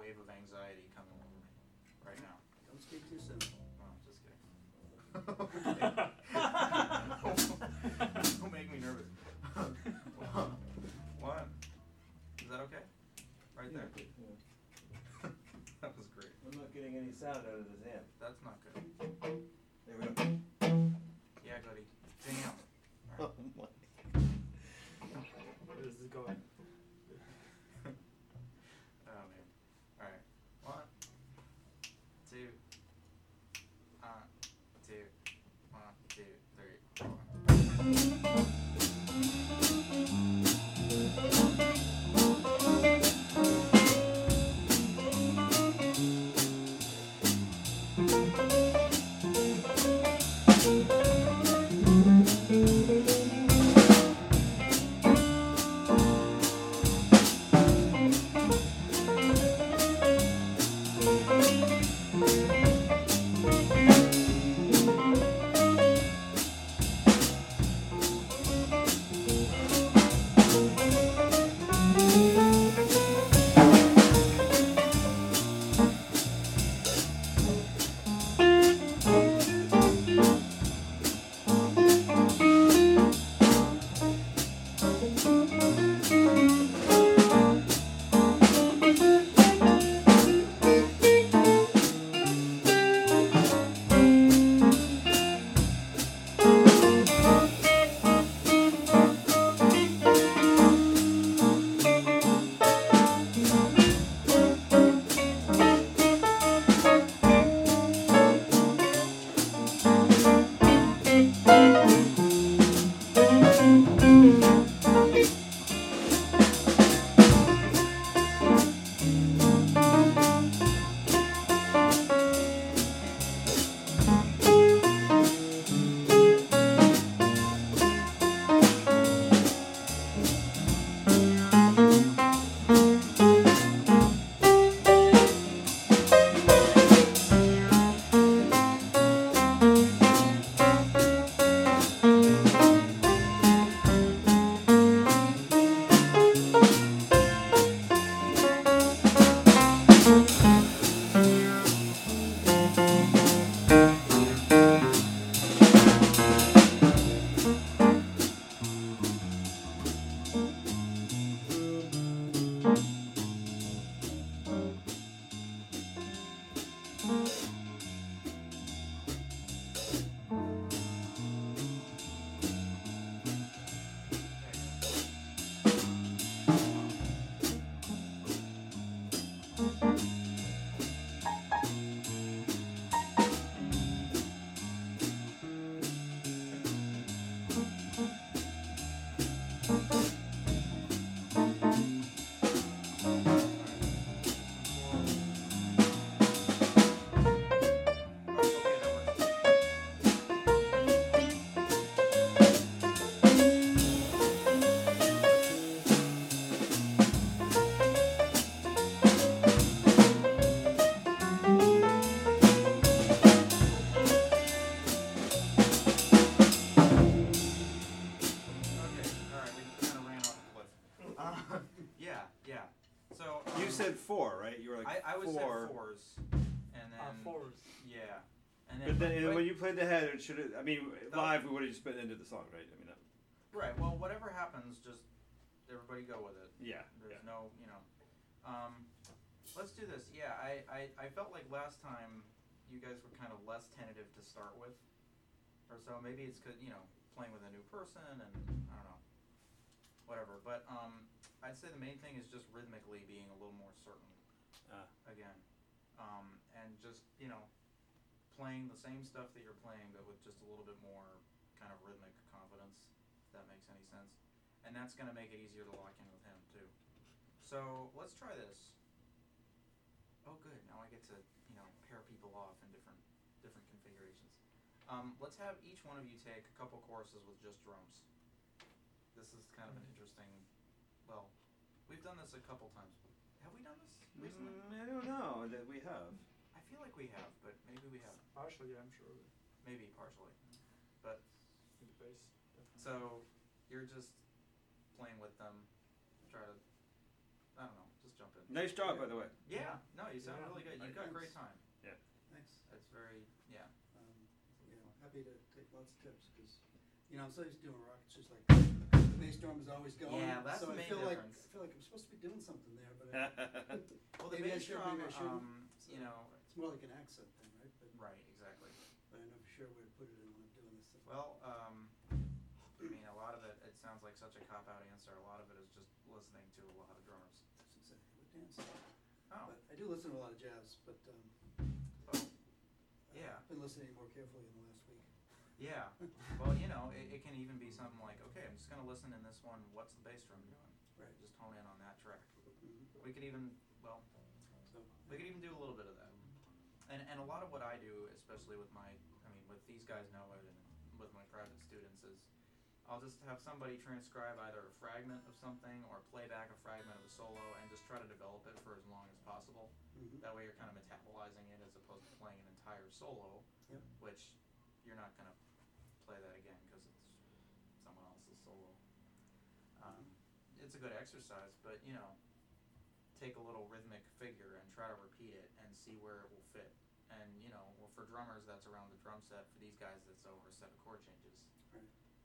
wave of anxiety coming over me right now. Don't speak too soon. Oh, just kidding. Don't make me nervous. One. Is that okay? Right there? Yeah. That was great. I'm not getting any sound out of this amp. That's not good. There we go. Yeah, goody. Damn. Oh my. Where is this going? Oh man. Alright. 1, 2. 2. 1, 2, 3, 4. Played the head, it should have. I mean, live we would have just been into the song, right? I mean, right. Well, whatever happens, just everybody go with it. Yeah. There's no, let's do this. Yeah, I felt like last time you guys were kind of less tentative to start with, or so. Maybe it's because playing with a new person and I don't know, whatever. But I'd say the main thing is just rhythmically being a little more certain. Again, and just playing the same stuff that you're playing, but with just a little bit more kind of rhythmic confidence, if that makes any sense. And that's going to make it easier to lock in with him, too. So, let's try this. Oh, good. Now I get to, pair people off in different configurations. Let's have each one of you take a couple choruses with just drums. This is kind of an interesting, well, we've done this a couple times. Have we done this recently? I don't know that we have. I feel like we have, but maybe we haven't. Partially, yeah, I'm sure. Maybe partially, but In the bass, definitely. so you're just playing with them. Try to, I don't know, just jump in. Nice job, by the way. Yeah, no, you sound Yeah. really good. You've got great time. Thanks. That's very, yeah. Happy to take lots of tips because, I'm so used to doing rock. It's just like the bass drum is always going. Yeah, that's so the main I feel difference. I feel like I'm supposed to be doing something there, but Well, the maybe I bass should, drum, maybe I shouldn't. So you know, it's more like an accent thing, right? right, exactly. But I know for sure where to put it in when I'm doing this stuff. Well, I mean, a lot of it sounds like such a cop-out answer. A lot of it is just listening to a lot of drummers. That's exactly what Dan said. Oh, But I do listen to a lot of jazz, but well, yeah. I've been listening more carefully in the last week. Yeah. Well, it can even be something like, okay, I'm just going to listen in this one. What's the bass drum doing? Right. Just hone in on that track. Mm-hmm. We could even, well, So we could even do a little bit of that. And a lot of what I do, especially with with these guys know it and with my private students is I'll just have somebody transcribe either a fragment of something or play back a fragment of a solo and just try to develop it for as long as possible. Mhm. That way you're kind of metabolizing it as opposed to playing an entire solo, Yep. which you're not going to play that again because it's someone else's solo. It's a good exercise, but take a little rhythmic figure and try to repeat it and see where it will fit. And well, for drummers that's around the drum set. For these guys that's over a set of chord changes. Right.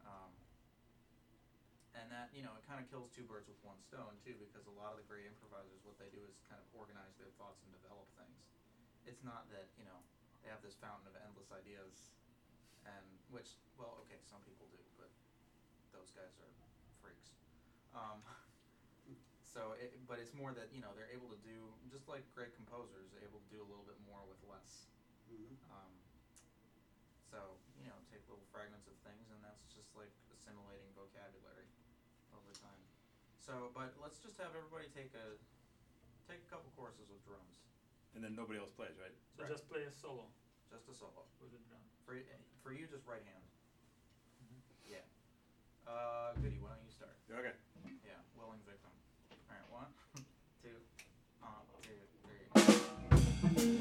And that it kind of kills two birds with one stone too, because a lot of the great improvisers, what they do is kind of organize their thoughts and develop things. It's not that they have this fountain of endless ideas, and which okay, some people do, but those guys are freaks. But it's more that they're able to do, just like great composers, they're able to do a little bit more with less. Mm-hmm. So take little fragments of things, and that's just like assimilating vocabulary over time. So, but let's just have everybody take a couple courses with drums, And then nobody else plays, right? So Right. just play a solo just a solo. with the drum. For you, just right hand. Mhm. Yeah. Goody, why don't you start? Okay. Yeah, willing victim. All right, 1, 2, 3.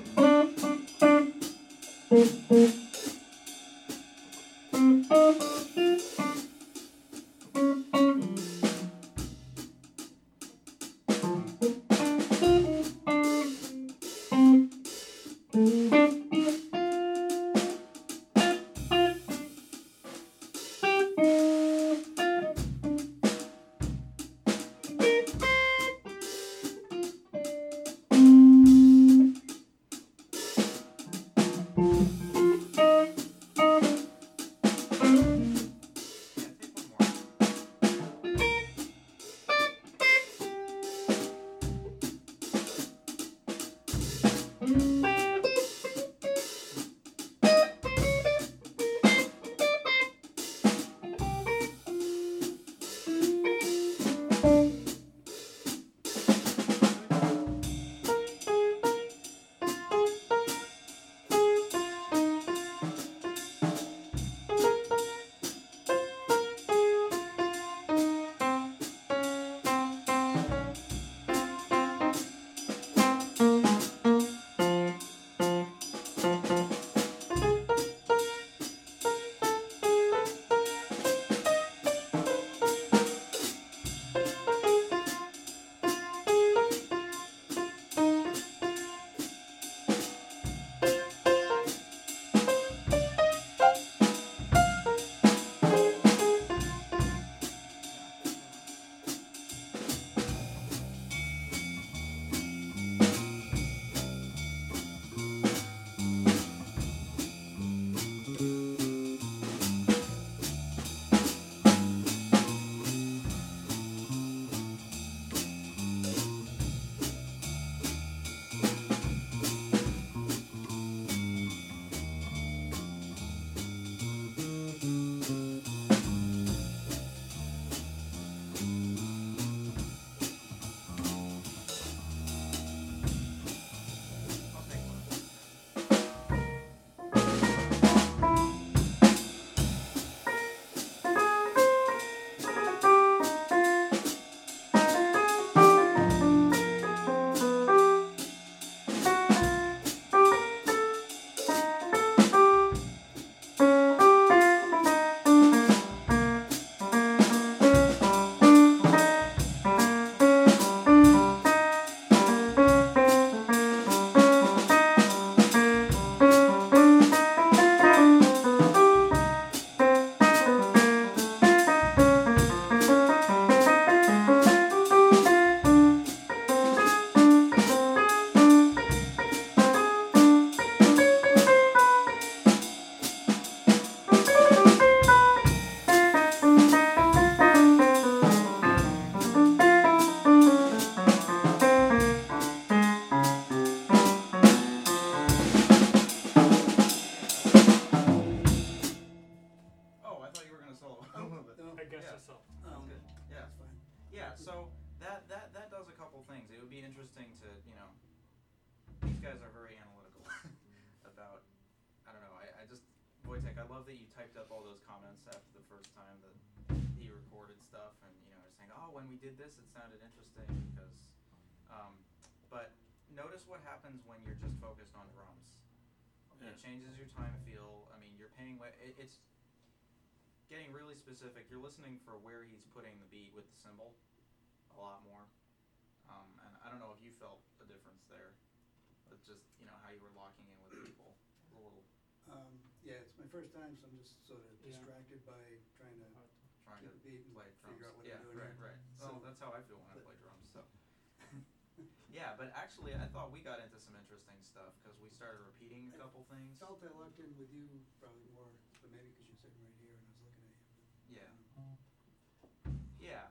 guess Yeah. that's all. Sounds good. Yeah. That's fine. Yeah, so that does a couple things. It would be interesting to, these guys are very analytical about, I don't know, I just, Wojtek, I love that you typed up all those comments after the first time that he recorded stuff and, saying, oh, when we did this, it sounded interesting because, but notice what happens when you're just focused on drums. Yeah. It changes your time feel. I mean, you're paying, it's getting really specific. You're listening for where he's putting the beat with the cymbal a lot more. And I don't know if you felt a difference there, but just, how you were locking in with people a little, Yeah, it's my first time, so I'm just sort of Yeah. distracted by trying to trying get to the beat and play drums. figure out what Yeah, I'm doing. right. So- Well, that's how I feel when I play drums, so. Yeah, but actually, I thought we got into some interesting stuff because we started repeating a couple things. Felt I locked in with you probably more, but maybe because you're sitting right here and I was looking at you. Yeah. Um, Yeah.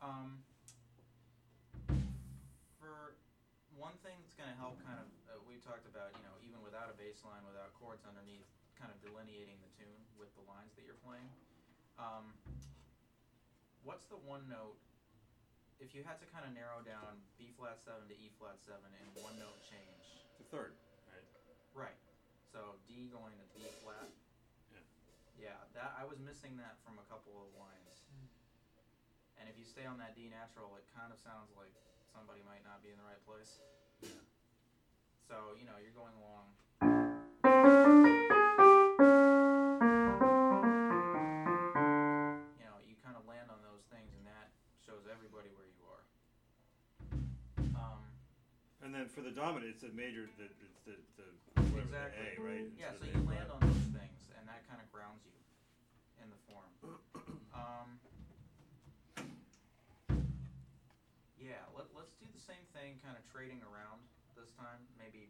For one thing that's going to help kind of, we talked about, even without a bass line, without chords underneath, kind of delineating the tune with the lines that you're playing. What's the one note, if you had to kind of narrow down B flat 7 to E flat 7 in one note change? The third, right? Right. So D going to B flat. Yeah, that I was missing that from a couple of lines. And if you stay on that D natural, it kind of sounds like somebody might not be in the right place. Yeah. So, you're going along. You kind of land on those things and that shows everybody where you are. And then for the dominant, it's a major, it's the whatever, Exactly. the A, right? Yeah, so Instead of you A land flat. on those things and that kind of grounds you in the form. Yeah, let's do the same thing, kind of trading around this time. Maybe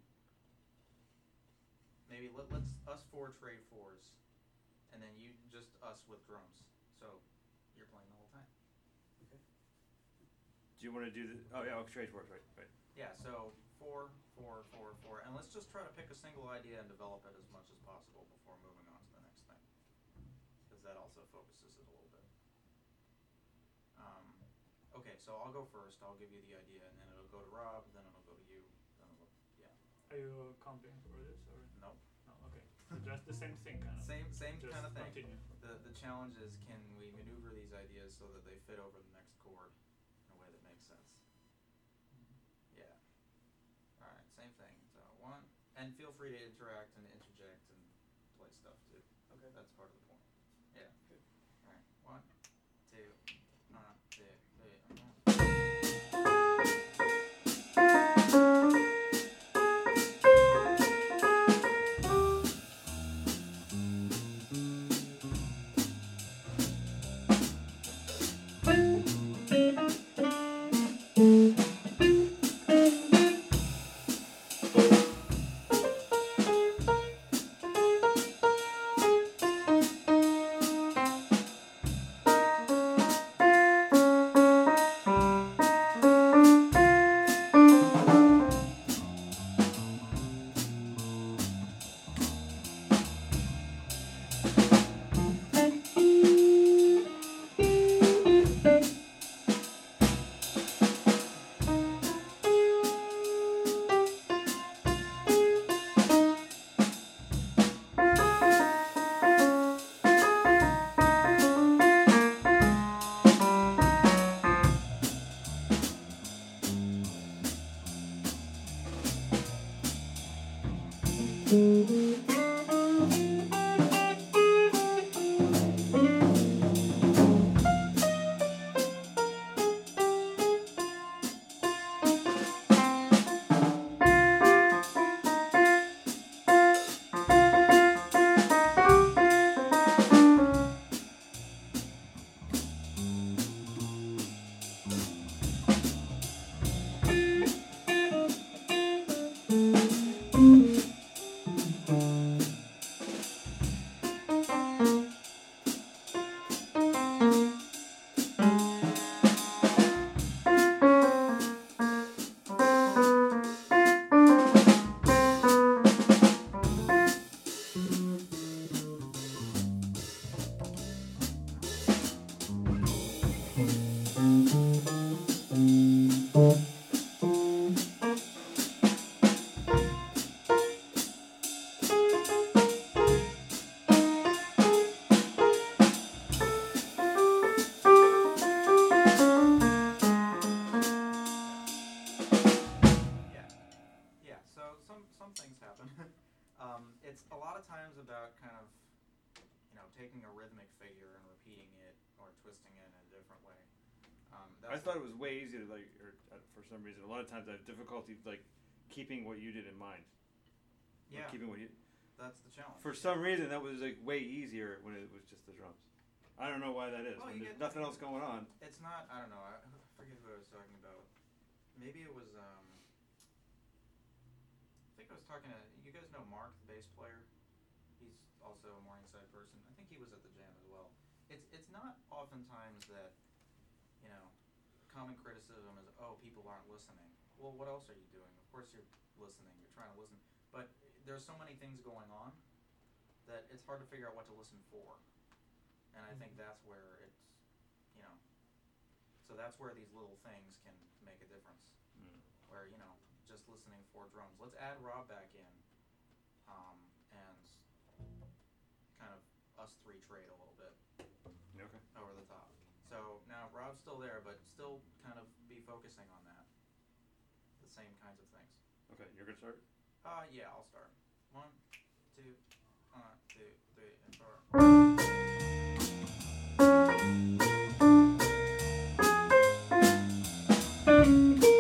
let's us four trade fours, and then you just us with drums. So you're playing the whole time. Okay. Do you want to do the? Oh yeah, trade fours, right. Yeah. So 4, 4, 4, 4, and let's just try to pick a single idea and develop it as much as possible before moving on to the next thing, because that also focuses it a little bit. Okay, so I'll go first. I'll give you the idea, and then it'll go to Rob, then it'll go to you, then it'll, yeah. Are you comping for this or? Nope. No, okay. So just the same thing kind of. Same Just kind of thing. continue. The challenge is, can we maneuver these ideas so that they fit over the next chord in a way that makes sense? Yeah. All right, same thing. So 1, and feel free to interact and interject and play stuff too. Okay. That's part of the point. Yeah. Good. All right. 1, 2, 2, 3. Yeah. Yeah, so some things happen. It's a lot of times about kind of, taking a rhythmic figure and repeating it or twisting it in a different way. I thought it was way easier to for some reason. A lot of times I have difficulty keeping what you did in mind. Yeah, Keeping what you. that's the challenge. For some reason, that was way easier when it was just the drums. I don't know why that is. Well, When you there's get- nothing else going on. It's not, I don't know, I forget who I was talking about. Maybe it was, I think I was talking to, you guys know Mark, the bass player? He's also a Morningside person. I think he was at the jam as well. It's not oftentimes that, common criticism is, oh, people aren't listening. Well, what else are you doing? Of course you're listening, you're trying to listen. But there's so many things going on that it's hard to figure out what to listen for. And I think that's where it's, so that's where these little things can make a difference. Where, just listening for drums. Let's add Rob back in, and kind of us three trade a little bit Okay. over the top. So now Rob's still there, but still kind of be focusing on that. The same kinds of things. Okay, you're gonna start. Yeah, I'll start. 1, 2, 3, and 4. There you go.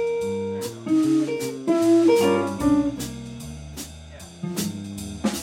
Yeah.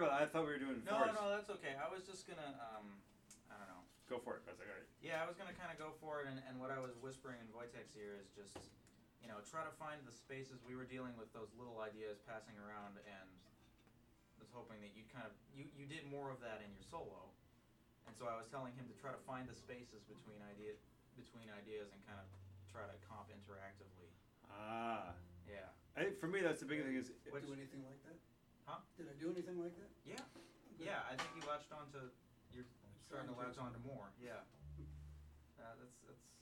about that. I thought we were doing No, fours. no, that's okay. I was just gonna, I don't know. Go for it. I was like, all right. Yeah, I was gonna kind of go for it, and what I was whispering in Wojtek's ear is just, try to find the spaces. We were dealing with those little ideas passing around, and was hoping that you'd kind of, you did more of that in your solo, and so I was telling him to try to find the spaces between ideas and kind of try to comp interactively. Ah. Yeah. For me, that's the big thing is. Did I do anything like that? Huh? Did I do anything like that? Yeah. Okay. Yeah, I think you latched onto. You're starting to latch onto more. Yeah. That's.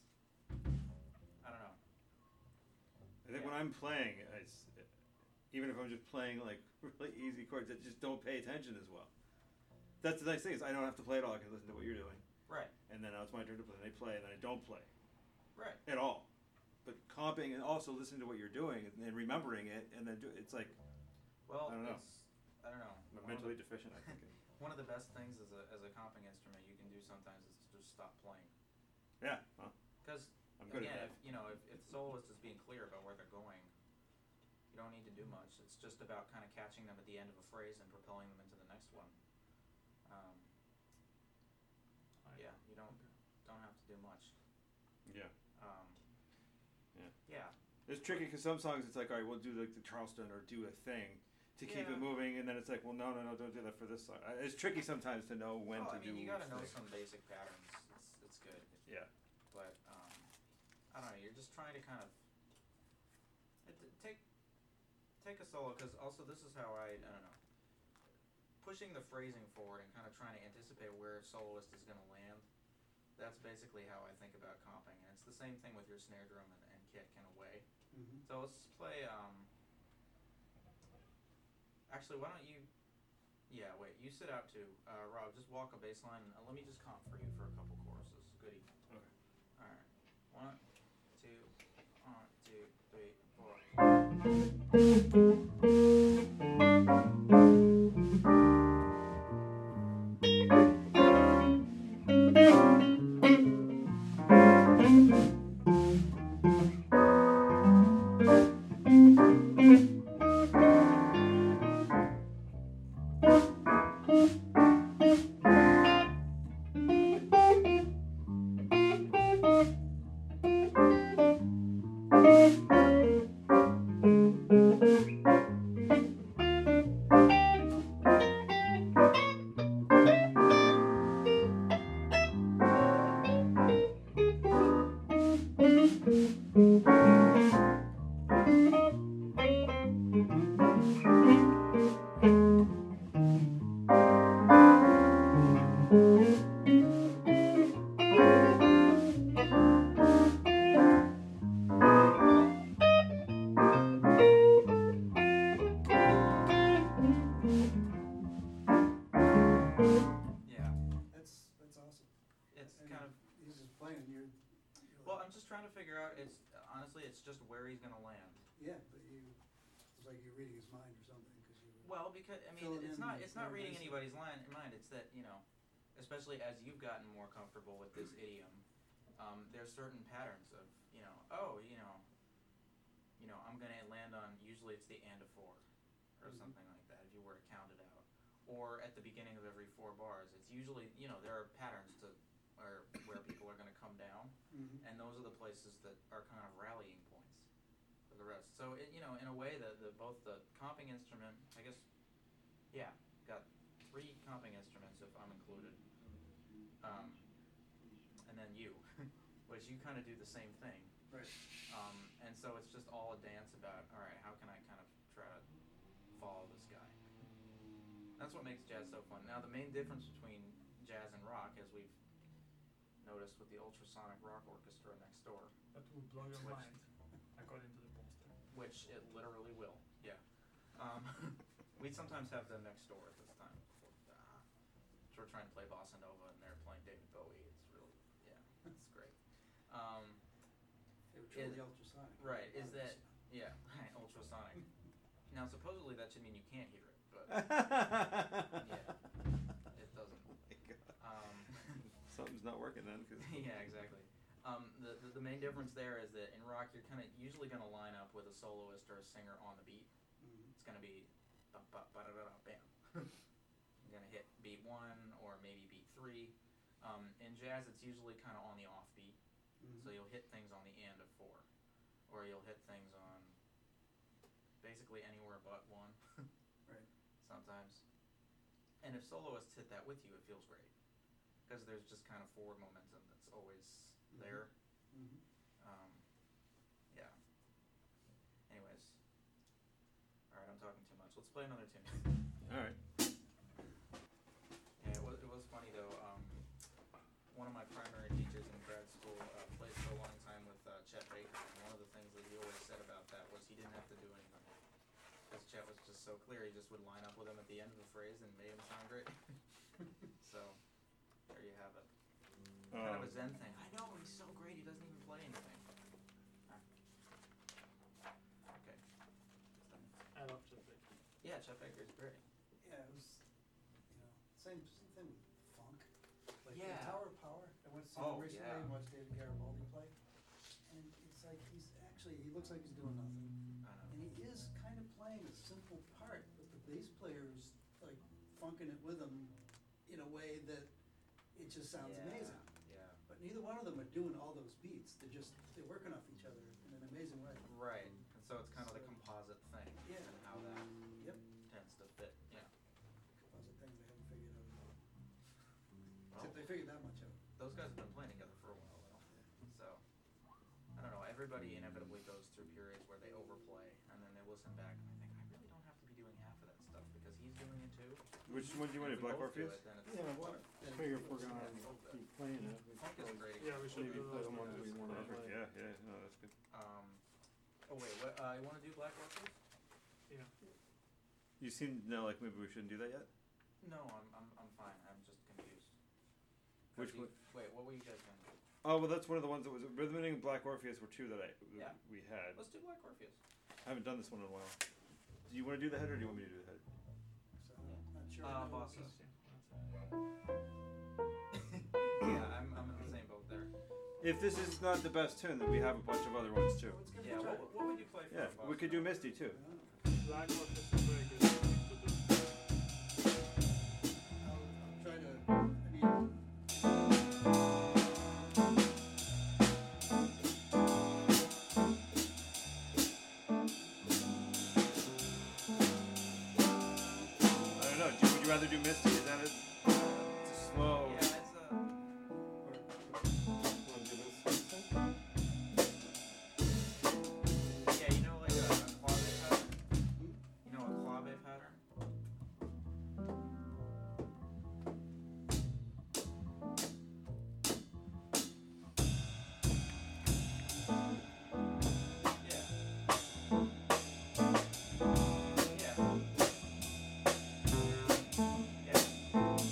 I don't know. I think when I'm playing, even if I'm just playing like really easy chords that just don't pay attention as well. That's the nice thing is I don't have to play it all. I can listen to what you're doing. Right. And then now it's my turn to play. And I play, and then I don't play. Right. At all. But comping and also listening to what you're doing and then remembering it, and then it's like. Well, I don't know. I don't know. I'm mentally deficient, I think. One of the best things as a comping instrument you can do sometimes is to just stop playing. Yeah. Well, Because I'm good again, at that. if the soloist is being clear about where they're going, you don't need to do much. It's just about kind of catching them at the end of a phrase and propelling them into the next one. Yeah, you don't have to do much. Yeah. Yeah. It's tricky because some songs it's like, all right, we'll do like the Charleston or do a thing to keep it Yeah. moving, and then it's like, well, no, don't do that for this song. It's tricky sometimes to know when to do. You gotta know things. some basic patterns. It's good. Yeah. But I don't know. You're just trying to kind of take a solo, because also this is how I don't know. Pushing the phrasing forward and kind of trying to anticipate where a soloist is going to land. That's basically how I think about comping, and it's the same thing with your snare drum and kick in a way. Mm-hmm. So let's play. Actually, why don't you? Yeah, wait. You sit out too, Rob. Just walk a bass line, and let me just comp for you for a couple choruses. Goodie. Okay. All right. 1, 2, it's just where he's going to land. Yeah, but it's like you're reading his mind or something because you. Well, because I mean, Filling it's in not very reading nicely. anybody's mind. It's that especially as you've gotten more comfortable with this idiom, there's certain patterns of I'm going to land on, usually it's the and of 4 or Mhm. something like that if you were to count it out, or at the beginning of every 4 bars. It's usually there are patterns to where people are going to come down. Mm-hmm. And those are the places that are kind of rallying points for the rest. So in a way, both the comping instrument, I guess, got 3 comping instruments if I'm included, and then you, which you kind of do the same thing. Right. And so it's just all a dance about, all right, how can I kind of try to follow this guy? That's what makes jazz so fun. Now the main difference between jazz and rock, as we've noticed with the ultrasonic rock orchestra next door, That will blow your Which- mind, according to the poster. which it literally will. Yeah. We sometimes have them next door at this time. So we're trying to play bossa nova and they're playing David Bowie. It's really, it's great. They were truly Is- ultrasonic. Right, is that, right, ultrasonic. Now supposedly that should mean you can't hear it, but it doesn't. Something's not working then. Cause Yeah, exactly. The main difference there is that in rock you're kind of usually going to line up with a soloist or a singer on the beat. Mm-hmm. It's going to be bam. beat 1 or maybe beat 3. In jazz, it's usually kind of on the off beat. So you'll hit things on the and of 4, or you'll hit things on basically anywhere but 1. Right. Sometimes. And if soloists hit that with you, it feels great, because there's just kind of forward momentum that's always there. Mhm. Yeah. Anyways. Alright, I'm talking too much. Let's play another tune. Alright. Yeah, it was funny though. One of my primary teachers in grad school played for a long time with Chet Baker, and one of the things that he always said about that was he didn't have to do anything, because Chet was just so clear. He just would line up with him at the end of the phrase and made him sound great. So there you have it. Kind of a Zen thing. I know, he's so great. He doesn't even play anything. Okay. I love Chet Baker. Yeah, Chet Baker's great. Yeah, it was, same thing with funk. Like Yeah. the Tower of Power, I went to see Oh, him recently yeah. and watched David Garibaldi play. And it's like he looks like he's doing nothing. I know. And he is kind of playing a simple part, but the bass player is like funking it with him in a way that it just sounds amazing. Yeah. But neither one of them are doing all those beats. They're working off each other in an amazing way. Right. And so it's kind of the composite thing. Yeah. And how that Yep. tends to fit. Yeah. Composite thing they haven't figured out. Well, Except they figured that much out. those guys have been playing together for a while though. So I don't know. Everybody inevitably goes through periods where they overplay, and then they listen back and they think, I really don't have to be doing half of that stuff because he's doing it too. Which one do you want to do? If we Black both do Orpheus? it, then it's Yeah, well, better. I figure if we're gonna Yeah, both keep playing it, we Funk is a should great Yeah, we should maybe do play those the ones ones. we wanna Perfect. play. Yeah, no, that's good. Oh wait, what? You want to do Black Orpheus? Yeah. You seem like maybe we shouldn't do that yet. No, I'm fine. I'm just confused. Which You- one? Wait, what were you guys gonna do? Oh well, that's one of the ones that was Rhythming and Black Orpheus were two that Yeah. we had. Let's do Black Orpheus. I haven't done this one in a while. Do you want to do the head or do you want me to do the head? So not sure. I know what Bossa. piece- Yeah, I'm in the same boat there. If this is not the best tune, then we have a bunch of other ones too. So let's give it Yeah, a try. what would you play for? Yeah, a we boss? could do Misty too. Black Orpheus is very good to do. I'll try to, I don't know. Would you rather do Misty? Is that it's a slow? Yeah, it's Wanna do this thing? yeah, you know, like a clave pattern. You know a clave pattern. Yeah. Yeah. Yeah.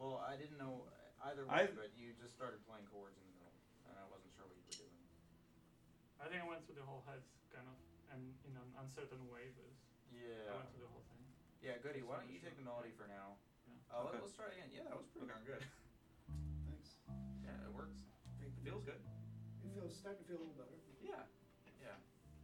Well, I didn't know either I- way, but you just started playing chords in the middle, and I wasn't sure what you were doing. I think I went through the whole head kind of, and in an uncertain way, but Yeah. I went through the whole thing. Yeah, Goody, Just why don't wanted you to take show. the melody for now? Yeah. Okay. Let's try it again. Yeah, that was pretty darn good. Thanks. Yeah, it works. Thank It you. feels good. It feels, starting to feel a little better. Yeah, yeah.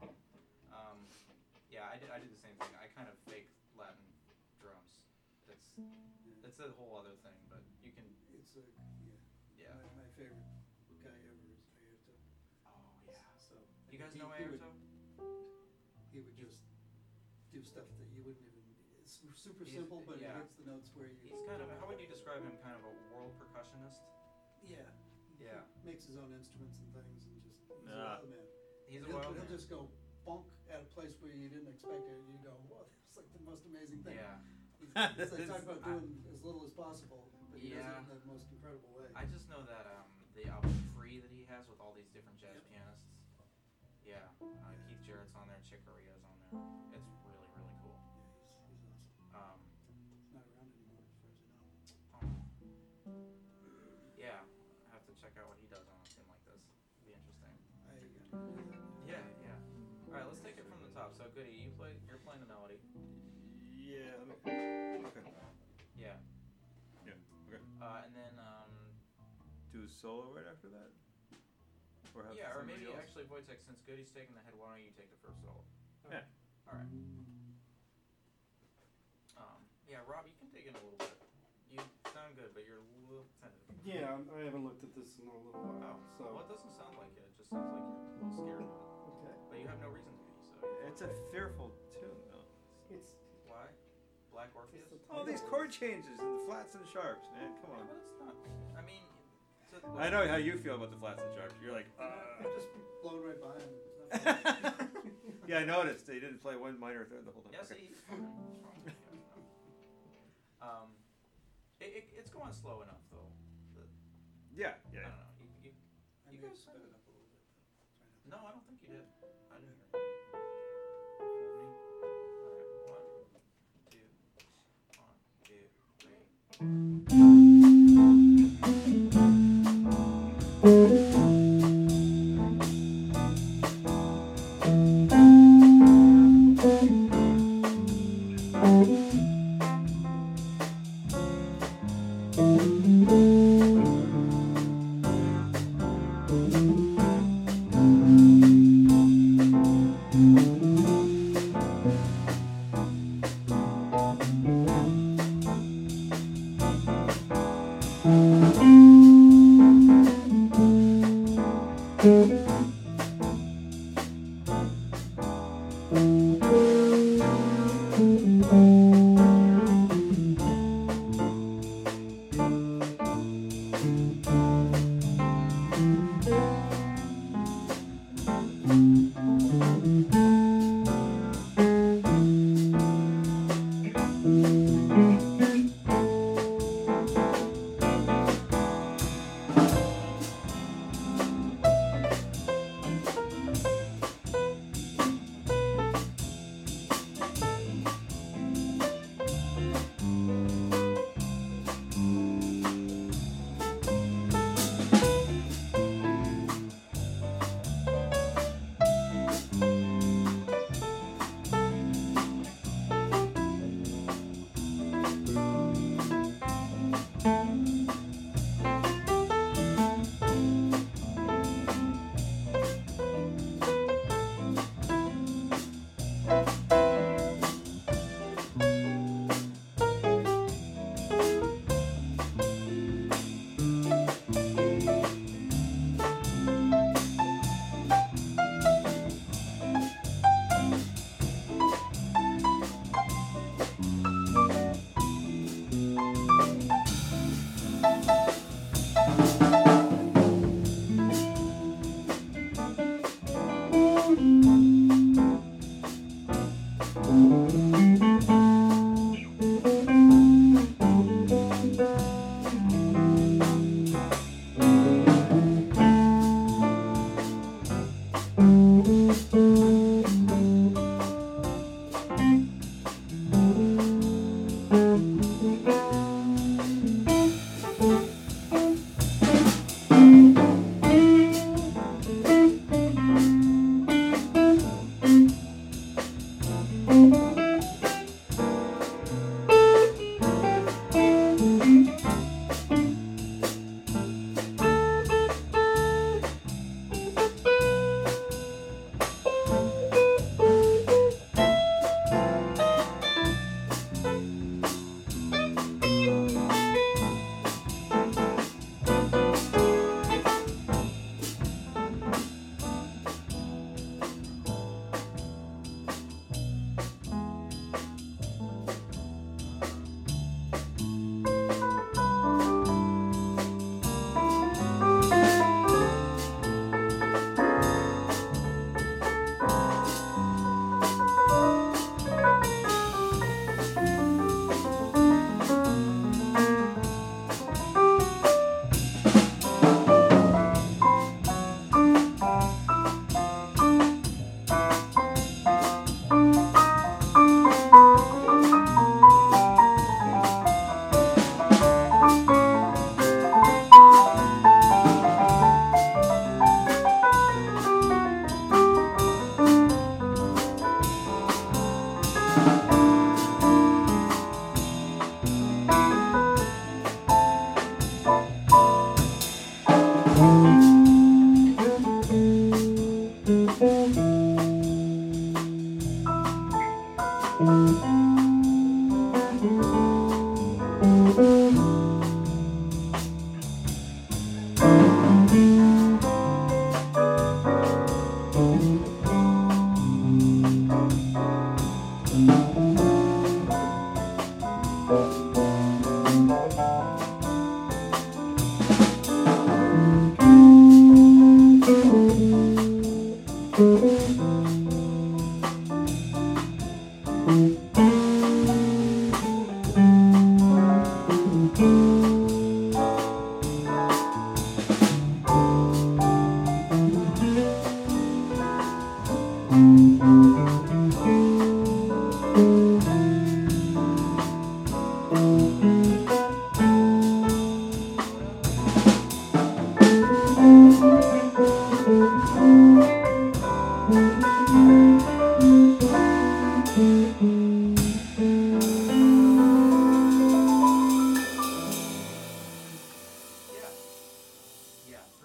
Yeah, I did the same thing. I kind of fake Latin drums. It's a whole other thing, but you can. It's a, Yeah. my favorite guy ever is Airto. Oh yeah. So. You guys he- know he would- Airto? He would just do stuff that you wouldn't even, it's super He's- simple, but he yeah. hits the notes where you. He's kind of. How would you describe him? Kind of a world percussionist. Yeah. He Yeah. Makes his own instruments and things and just, he's a Ah. wild man. He's a He'll- wild He'll man. just go bonk at a place where you didn't expect it, and you go, whoa, that's like the most amazing thing. Yeah. It's like talking about doing as little as possible, but he does it Yeah. in the most incredible way. I just know that the album Free that he has with all these different jazz Yep. pianists. Yeah. Keith Jarrett's on there, Chick Corea's on there. It's really, really cool. Yeah, he's awesome. He's not around anymore, as far as I know. Yeah, I have to check out what he does on a thing like this. It'd be interesting. Yeah. Yeah. All right, let's take it from the top. So, Goody, you're playing the melody. Yeah. Okay. Yeah. Yeah. Okay. And then Do a solo right after that. Or have yeah, or somebody maybe else? actually Wojtek, since Goody's taking the head, why don't you take the first solo? Yeah. All right. Yeah, Rob, you can dig in a little bit. You sound good, but you're a little tentative. Yeah, I haven't looked at this in a little while, Oh, so. well, it doesn't sound like it. It just sounds like you're a little scared of it. Okay. But you have no reason to be. So It's a fearful tune, though. It's, why? Black Orpheus? it's the All these title. chord changes and the flats and sharps, man. Come Yeah, on. but it's not. I mean, I know how you feel about the flats and sharps. You're like, I'm just blowing right by him. It's not funny. yeah, I noticed they didn't play one minor third the whole time. Yeah, Okay. see, what's wrong with you? It's going slow enough though. Yeah, I yeah. don't know. You I You may have guys sped it up a little bit, but try not to. no, I don't think you did. I didn't hear you. Hold me. All right, 1, 2, 1, 2, 3.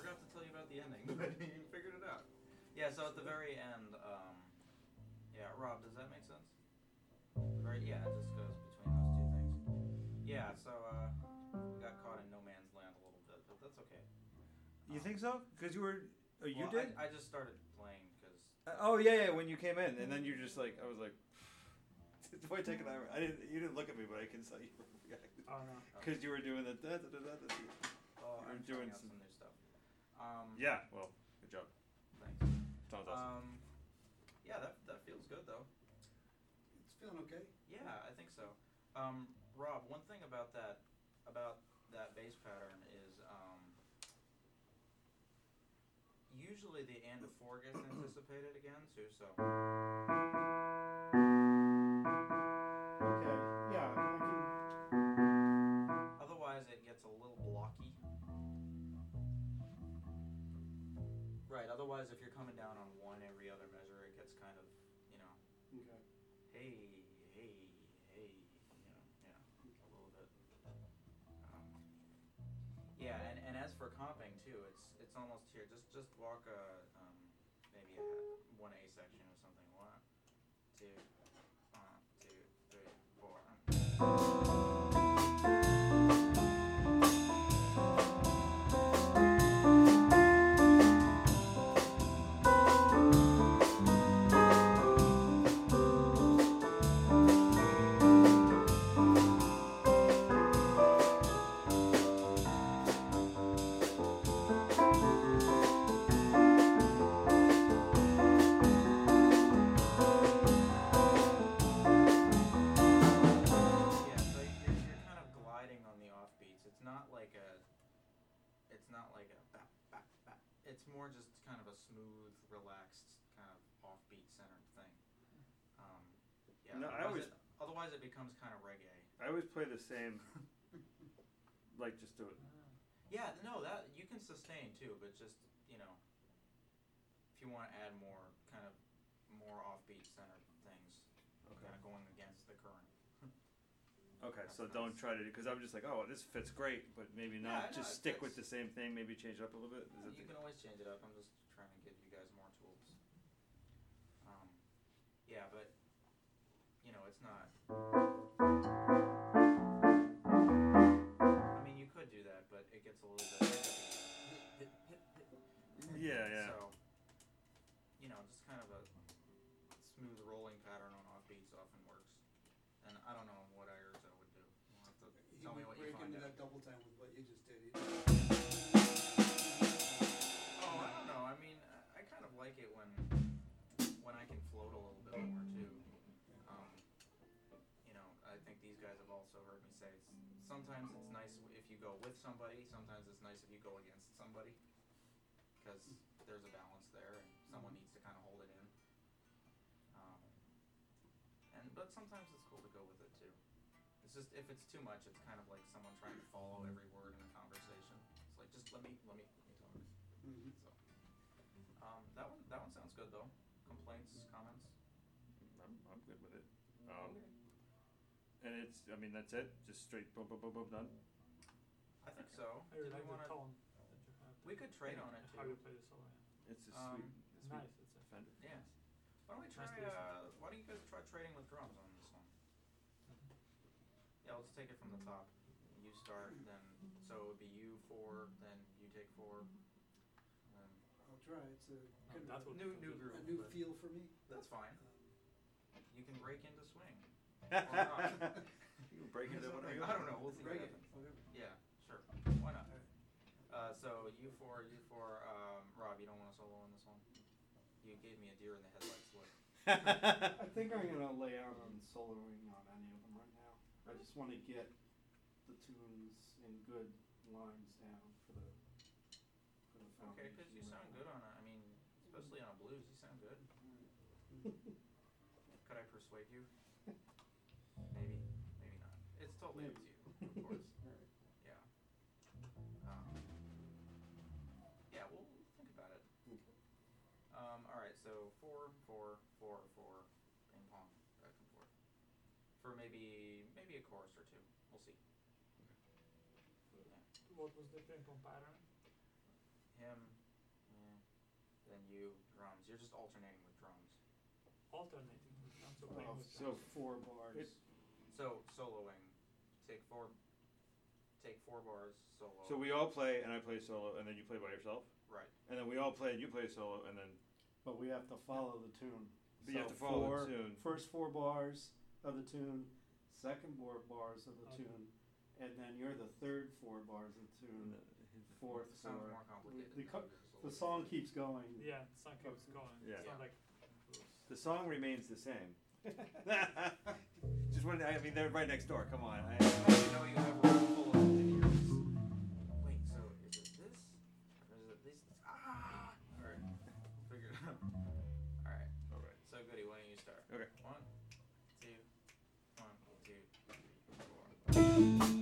forgot to tell you about the ending, but you figured it out. Yeah, so at the very end, yeah, Rob, does that make sense? Yeah, it just goes between those two things. Yeah, so, got caught in no man's land a little bit, but that's okay. You think so? Because you were. Oh, you Well, did? I just started playing because. Oh yeah, when you came in, and then you're just like, I was like, why take an hour? You didn't look at me, but I can tell you reacted. Oh no. Because you were doing the da da da da da. Oh, I'm You're trying doing out some new stuff. Yeah, well, good job. Thanks. Sounds awesome. Yeah, that feels good though. It's feeling okay. Yeah, I think so. Rob, one thing about that bass pattern is usually the and of 4 gets anticipated again too. So Okay, yeah, I can. otherwise it gets a little blocky. Right. Otherwise, if you're coming down on one every other measure, it gets kind of, you know, Okay. hey, you know, yeah, a little bit. Yeah, and as for comping too, it's almost here. Just walk maybe a 1A section or something. 1, 2, 3, 4. It's more just kind of a smooth, relaxed, kind of offbeat centered thing. Yeah. No, Otherwise it becomes kind of reggae. I always play the same. Like, just do it. Yeah, no, that you can sustain too, but just, you know, if you want to add more offbeat centered things, kind of going against the current. Okay, That's so nice. don't try to, because I'm just like, oh, this fits great, but maybe not. Yeah, no, Just it stick fits. with the same thing. Maybe change it up a little bit. You can always change it up. I'm just trying to give you guys more tools. Yeah, but you know, it's not. I mean, you could do that, but it gets a little bit. Yeah. So, you know, just kind of a smooth rolling pattern on offbeats often works. And I don't know what Irzo would do. You'll have to tell me what you Break find into out. that double time with what you just did. Oh, I don't know. I mean, I kind of like it when I can float a little bit more too. You know, I think these guys have also heard me say sometimes it's nice if you go with somebody. Sometimes it's nice if you go against somebody, because there's a balance there, and someone needs to kind of hold it in. But sometimes it's cool to go with it too. It's just if it's too much, it's kind of like someone trying to follow every word in a conversation. It's like, just let me talk. Mm-hmm. So, that one sounds good though. Complaints, comments. I'm good with it. And I mean, that's it. Just straight boom, boom, boom, boom, done. I think so. I really Did like we want the to? tone that you have. We could trade on it How you too. play the solo. Yeah. It's a sweet. It's nice. It's a Fender. Yeah. Why don't we try? Nice to listen. Why don't you guys try trading with drums on this one? Yeah, let's take it from the top. You start, then so it would be you 4, then you take 4. I'll try. It's a kind that of would New be groove. a new but feel for me. That's fine. You can break into swing. You can break into whatever you I want. don't know. We'll see what Break it. happens. Whatever. Yeah, sure. Why not? So you 4. Rob, you don't want to solo on this one? You gave me a deer in the headlights look. I think I'm gonna lay out on soloing on any of them right now. I just want to get the tunes in good lines down for the foundation. Okay, because you sound good on I mean, especially on a blues, you sound good. Could I persuade you? Maybe, maybe not. It's totally up to you, of course. Alright. Yeah. Yeah, we'll think about it. Okay. All right, so 4, 4, 4, 4, ping pong, back and forth. For maybe a chorus or two. We'll see. Yeah. What was the ping pong pattern? Him, you drums. You're just alternating with drums. Alternating with drums or playing with So drums. 4 bars. So soloing, take four bars solo. So we all play, and I play solo, and then you play by yourself, right. and then we all play, and you play solo, and then But we have to follow the tune. but you have to follow the tune. First 4 bars of the tune, second 4 bars of the Okay. tune, and then you're the third 4 bars of the tune, fourth It sounds 4. more complicated. The than co- it is a The solo. song keeps going. Yeah, the song keeps going. Yeah. It's not like The song remains the same. Just one. I mean, they're right next door. Come on. You know you have a room full of engineers. Wait, so is it this? Or is it this? Ah! Alright. Figure it out. Alright. All right. So Goody, why don't you start? Okay. 1, 2, 1, 2, 3, 4.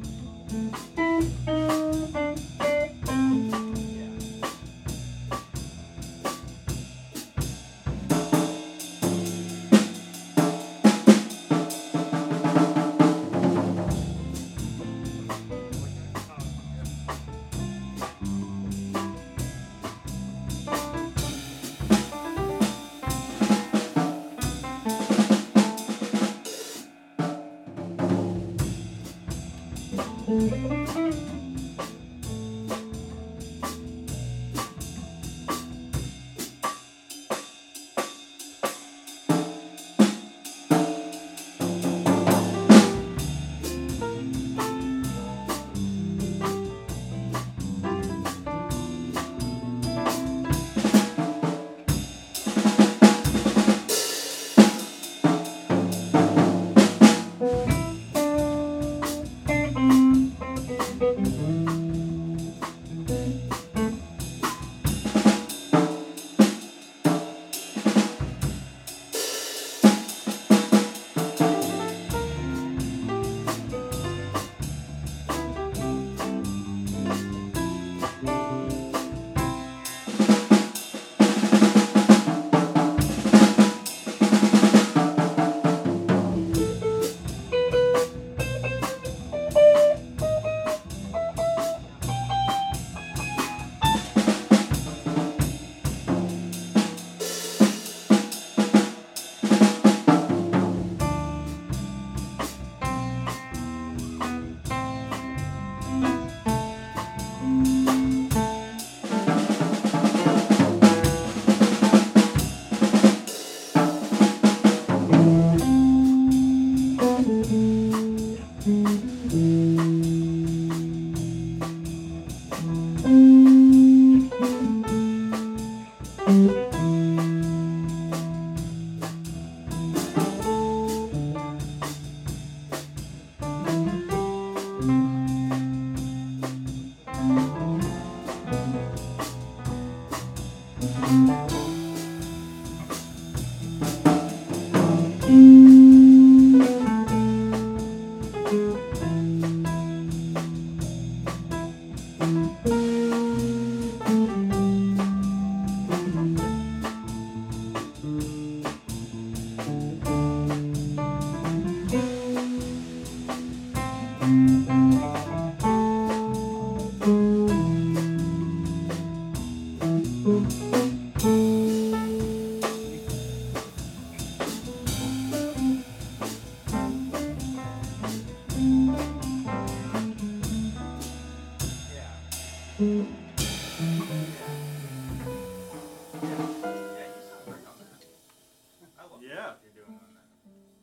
Yeah. You're doing on that.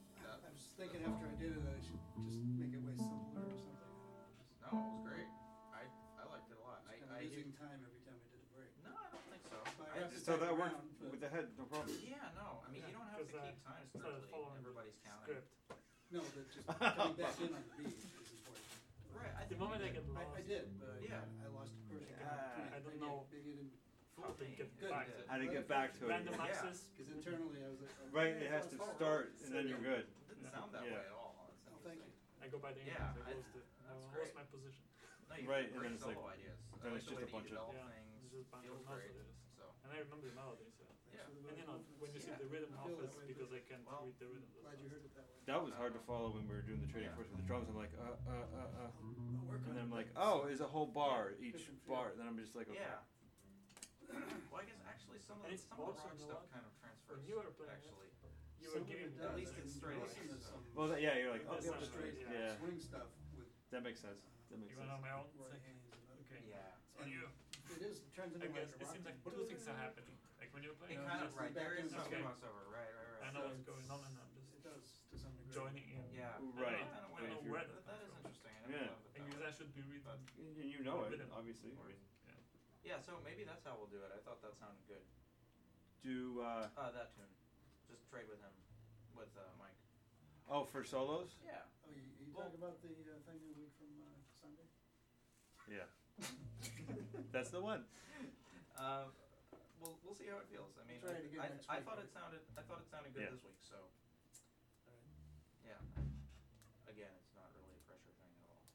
I was thinking after I did it, I should just make it way simpler or something. No, it was great. I liked it a lot. Just kind of losing time every time I did a break. No, I don't think so. But I I just, So that worked around, but- with the head, no problem. yeah, no. I mean, you don't have to Because, keep time instead of strictly. following Everybody's counting. script. No, but just coming back in on the beat is important. Right. I The think moment you I did. get lost, I did, but Yeah. I lost the person. Yeah. I don't know Maybe you didn't, Fool how to me. get Good. back You to did. How to get back to it. random Yeah. access. because internally I was like. oh, Right, yeah, it has it's to forward. start, and then you're good. It didn't Yeah. sound that Yeah. way at all. That's Oh, thank you. interesting. I go by the Yeah, input. I I- lost it. I that's lost great. my position. No, you Right, have and great then it's like- solo ideas. I then like it's the just way a that bunch you of- develop Yeah, things. it's just a bunch Feels of great. melodies. So And I remember the melodies. Thanks Yeah. for the And you know, vote. when you see Yeah. the rhythm I off, feel that it's way, because but- I can't Well, read the rhythm. Glad you heard it that way. That was hard to follow when we were doing the trading Yeah. course with the drums. I'm like, I'll work and on then it, I'm like, but oh, is a whole bar each different feel. bar. And then I'm just like, okay. yeah. Well, I guess actually some of And the, it's some of the also rock a stuff lot- kind of transfers. when you were playing it, actually. you were Some of giving it me At does. least I it's mean, straight you away, listen to so. some Well, yeah, you're like, oh, That's yeah, not that's straight right, yeah. swing stuff with That makes sense. That makes Even sense. on my own. Roy It's like, Haynes and other okay. people. Yeah. It's on And you. It is, it turns into I like guess a it rock seems like thing. two things are happening. Like when you're It playing, No, kind I'm of, just right, there is some Okay. crossover, right, I right. know So what's it's- going on, and I'm just It does to some degree. joining in. Yeah. Right. I don't know, I mean, I if don't know you're- where that is interesting, I never Yeah. thought of it I that guess way. I should be reading. But- You know it, Rhythm. obviously. I mean, Yeah, so maybe that's how we'll do it, I thought that sounded good. do That tune, just trade with him, with, Mike. oh, for solos? Yeah. Oh, you Well- talking about the thing a week from Sunday? Yeah. That's the one. We'll see how it feels, I mean, Try it again next I week, thought right? it sounded good Yeah. this week, so, Alright. yeah. Again, it's not really a pressure thing at all.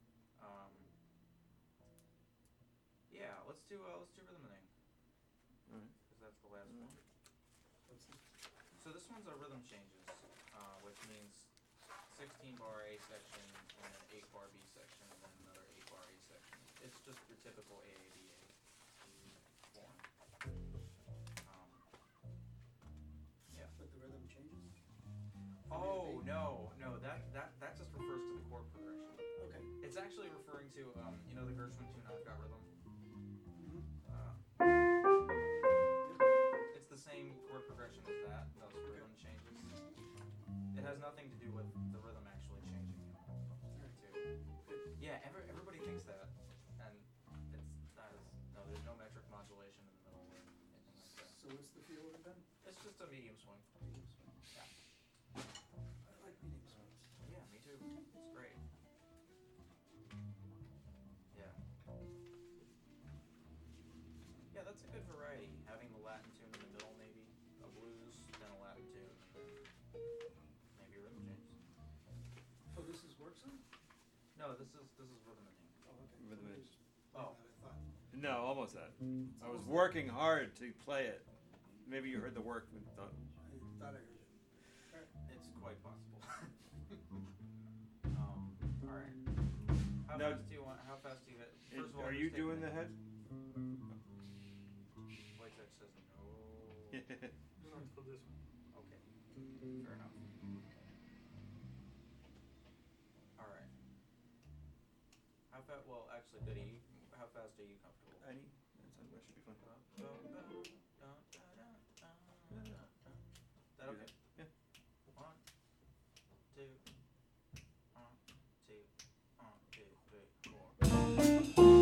Yeah, let's do rhythming, Alright. cause that's the last one. What's this? So this one's a rhythm changes, which means 16 bar A section and an 8 bar B section and then another 8 bar A section. It's just your typical AABA form. Yeah. But the rhythm changes? Oh no, that just refers to the chord progression. Okay. It's actually referring to you know the Gershwin tune I've Got Rhythm. Mm-hmm. It's the same chord progression as that. Those rhythm changes. It has nothing to do with the rhythm actually changing. Too. Yeah, everybody thinks that, and it's not as no. There's no metric modulation in the middle or anything like that. So what's the feel of it then? It's just a medium swing. Medium swing. Yeah. I like medium swings. Yeah, me too. It's great. Yeah. Yeah, that's a good variety. Having the Latin tune in the middle, maybe a blues, then a Latin tune, and then maybe a rhythm change. Oh, this is work song? No, this is rhythming. Oh, okay. Rhythm Somebody is- just played Oh. that, I thought. No, almost that. I was working hard to play it. Maybe you heard the work and thought, I thought I heard it. It's quite possible. All right. How Now- fast do you want? How fast do you hit? First of all, are who's you taking doing it? the head? Wojciech says no. Not for this one. Okay. Fair enough. All right. How fast? Well, actually, Goody, how fast are you comfortable? Any? That should be fun. That okay? Yeah. 1, 2, 1, 2, 1, 2, 3, 4.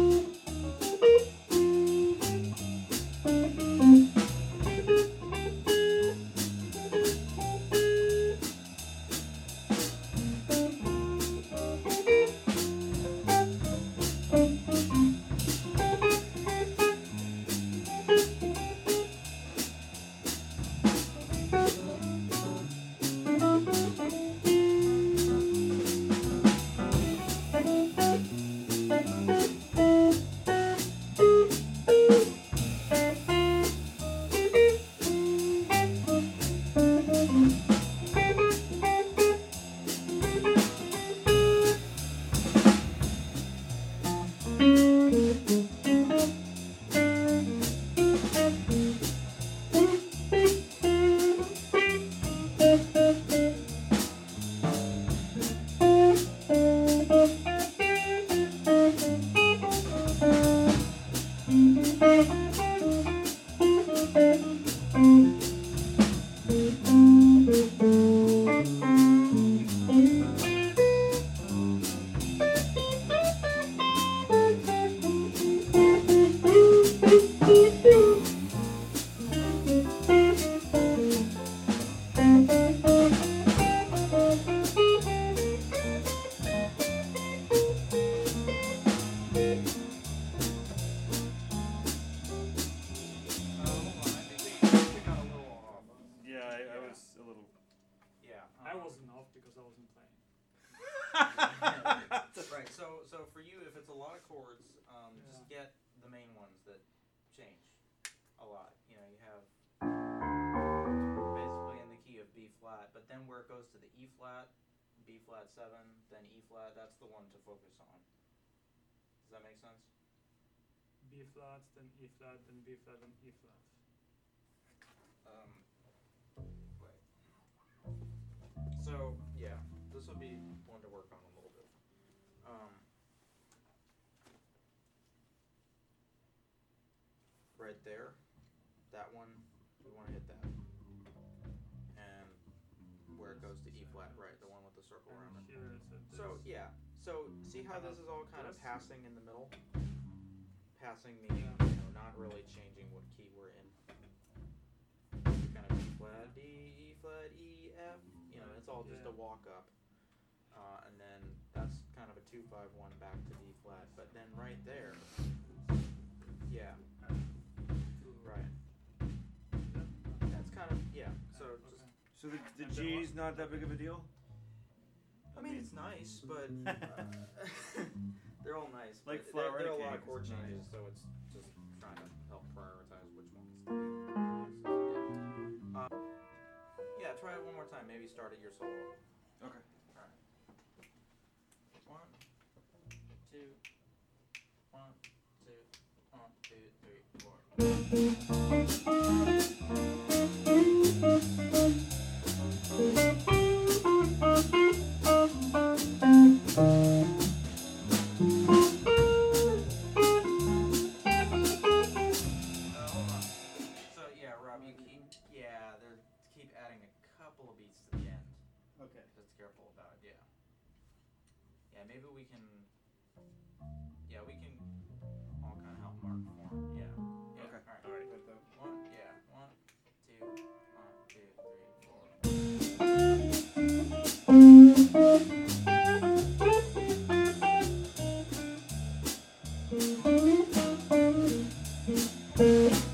Hold on, I think we got a little off. Yeah, I Yeah. was a little. Yeah. I wasn't off because I wasn't playing. Right. So for you, if it's a lot of chords, Yeah. just get the main ones that change a lot. You know, you have basically in the key of B flat, but then where it goes to the E flat, B flat 7, then E flat, that's the one to focus on. Does that make sense? B flat, then E flat, then B flat, then E flat. Wait. So yeah, this would be one to work on a little bit. Right there, that one, we want to hit that, and where it goes to E flat, right, the one with the circle around And it. here is it. So yeah, so see how Kind this of is all kind of this? passing in the middle? Passing meaning, not really changing what key we're in. Kind of E flat, D, E flat, E, F. It's all just a Yeah. walk up. And then that's kind of a 2-5-1 back to D flat. But then right there, yeah, right. That's kind of So just, So the And then G's not that big of a deal? I mean, it's nice, but they're all nice. Like but flower there are a lot cake, of chord it's changes, nice. so it's just trying to help prioritize which ones. Yeah, try it one more time. Maybe start at your solo. Okay. Alright. 1, 2, 1, 2, 1, 2, 3, 4. Hold on. So yeah, Rob, you keep adding a couple of beats to the end. Okay. Just careful about it, yeah. Yeah, maybe we can all kind of help mark form. Yeah. Yeah. Okay. Alright. Got that. 1, 2, 1, 2, 3, 4.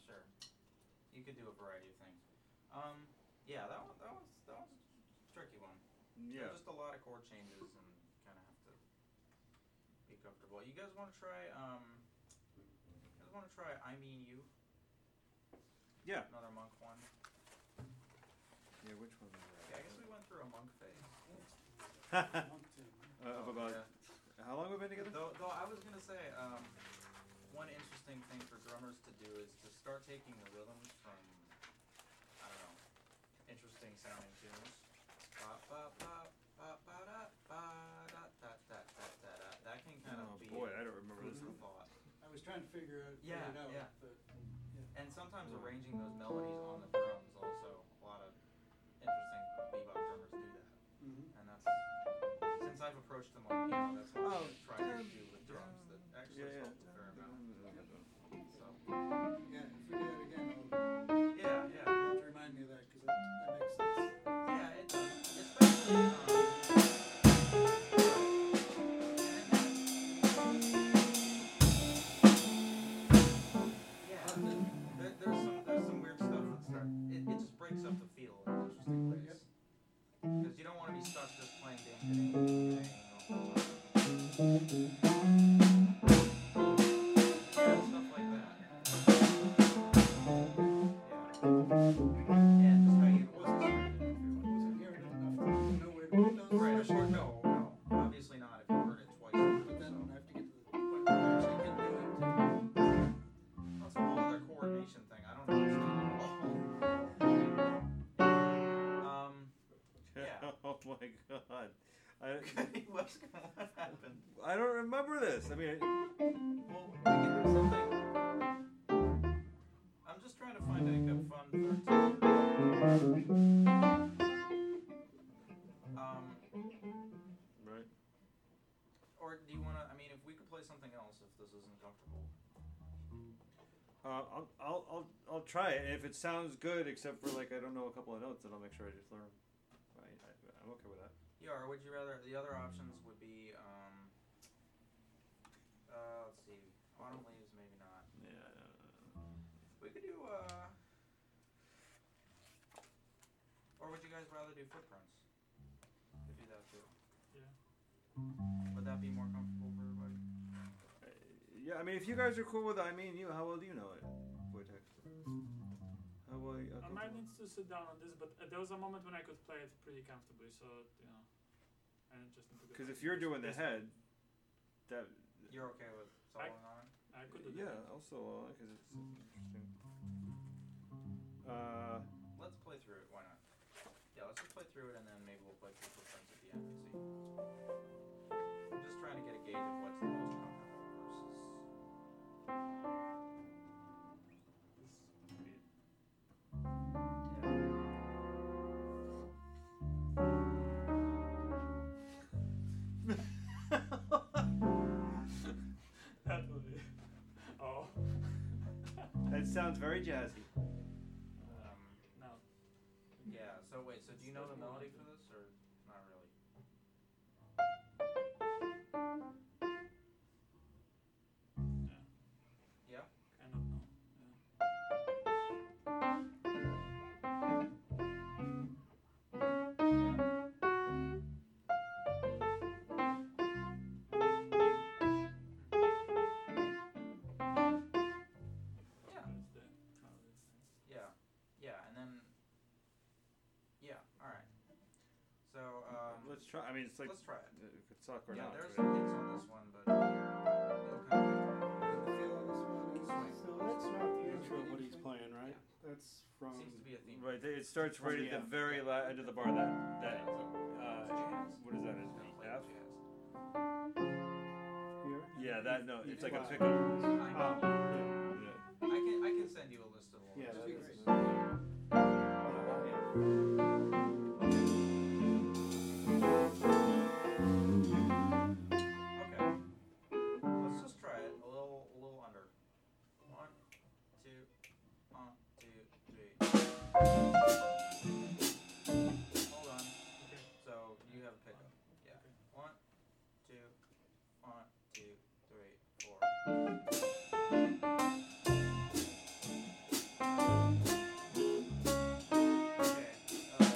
Yeah, that was a tricky one. Yeah. There's just a lot of chord changes and kind of have to be comfortable. You guys want to try? I Mean You? Yeah. Another monk one. Yeah, which one was Yeah, I guess we went through a monk phase. that? Monk too. Of Oh, about, yeah. how long have we been together? Though I was gonna say, one interesting thing for drummers to do is to start taking the rhythms from, I don't know, interesting sounding tunes. Ba ba ba ba ba da ba da da da da da da. That can kind Oh of be boy, I don't remember food this for one. thought. I was trying to figure it Yeah, out, yeah. but, And sometimes arranging those melodies on the drums also, a lot of interesting bebop drummers do that. And that's, since I've approached them on piano, that's what Oh, I've tried to do with drums that actually Yeah, helped a fair amount. So, yeah, if we do that again, yeah, you yeah. have to remind me of that, cause that makes sense. Yeah, it does. Especially, yeah, there's some weird stuff that it just breaks up the feel in interesting ways. Yep. Because you don't want to be stuck just playing ding ding ding ding the whole time. Yeah, stuff like that. Yeah, just how you Wasn't hearing it enough to know where to put those. Right, of especially- course, no, obviously not if you heard it twice. But then I have to get to the point where I actually can do it too. That's a whole other coordination thing. I don't understand it at all. Yeah. Oh my god. What happened? I don't remember this. I mean, Well, we can do something. I'm just trying to find a fun 13. right. Or do you want to? I mean, if we could play something else, if this isn't comfortable. I'll try it. And if it sounds good, except for like I don't know a couple of notes, then I'll make sure I just learn. I'm okay with that. Yeah, or would you rather? The other options would be, let's see, Autumn Leaves, maybe not. Yeah. We could do, or would you guys rather do Footprints? Could do that too. Yeah. Would that be more comfortable for everybody? Yeah, I mean, if you guys are cool with I Mean You, how well do you know it, Wojtek? How well? I might need to sit down on this, but there was a moment when I could play it pretty comfortably, so you know, I just need to get. Because back if to you're this- doing the this head, that You're okay with soloing on it? I could do yeah, that. also because it's interesting. Let's play through it. Why not? Yeah, let's just play through it, and then maybe we'll play through Footprints at the end and see. I'm just trying to get a gauge of what's the most comfortable versus. This would be it. That would be. Oh. That sounds very jazzy. No. Yeah. So wait. So do you know the melody for this, or not really? Yeah. Yeah. Kind of no. Yeah. Yeah. That's the melody. Yeah. Yeah. And then. Yeah. All right. So Let's try. I mean, it's like let's try it. it could suck or Yeah. not. There's right? some hits on this one, but it'll kind of. The feel on this one is Swing. So that's not the intro of what he's playing, right? That's from. Seems to be a theme. Right. It starts right at the Yeah. very end of the bar. That what is that? Is Gonna it play F? the jazz. Here. Yeah, that note. It's like a Wow. pickup. I Oh, mean, Yeah. I can send you a list of the yeah. ones. Yeah, That'd be that great. Okay. Let's just try it a little under. 1, 2, 1, 2, 3. Hold on. Okay. So you have a pickup. Yeah. Okay. 1, 2, 1, 2, 3, 4. Okay.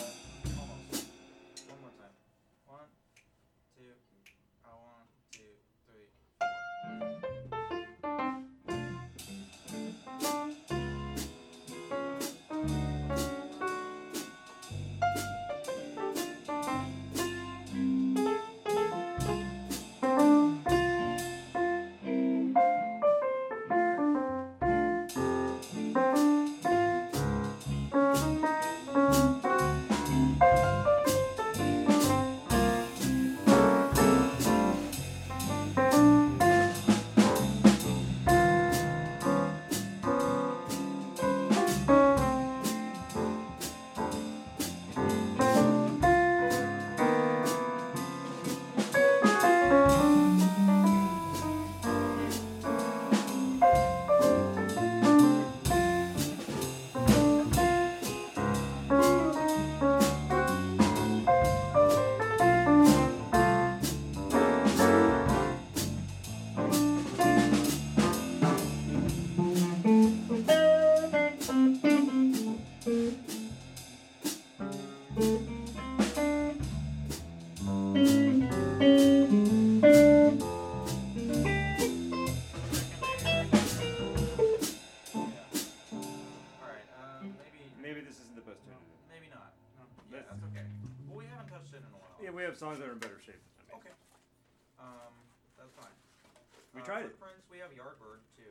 Alright, Maybe this isn't the best tune. maybe not. No. Yeah, That's- that's okay. Well, we haven't touched it in a while. Yeah, we have songs that are in better shape than that. Okay. That's fine. We tried it. Footprints, we have Yardbird too.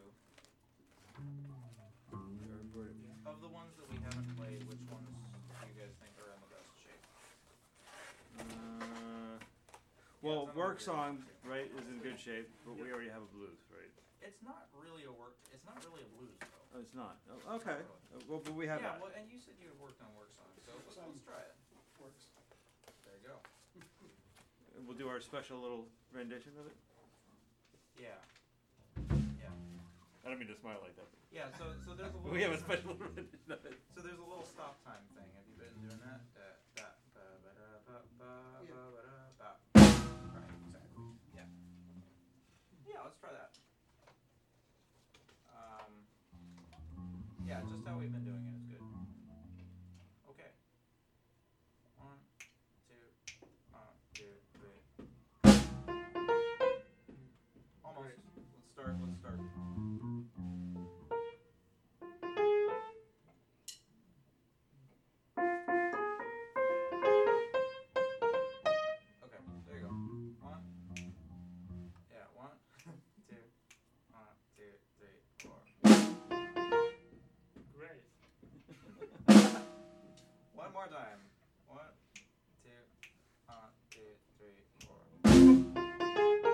Yardbird. Of the ones that we haven't played, which ones do you guys think are in the best shape? Well, it's on Work the Song, record. right, is in good shape, but we already have a blues, right? It's not really a blues though. Oh, it's not. Oh, okay. Well, but we have Yeah, that. well, and you said you had worked on Work Song, so let's try it. Works. There you go. We'll do our special little rendition of it. Yeah. Yeah. I don't mean to smile like that. Yeah, so there's a little We have a special rendition of it. So there's a little stop time thing. Have you been doing that? Right, exactly. Yeah. Yeah, let's try that. Yeah, just how we've been doing it is good. Okay. 1, 2, 3. Almost. Let's start. Okay, there you go. 1. Yeah, 1, 2, 1, 2, 3, 4. Great. One more time. 1, 2, 3, 4.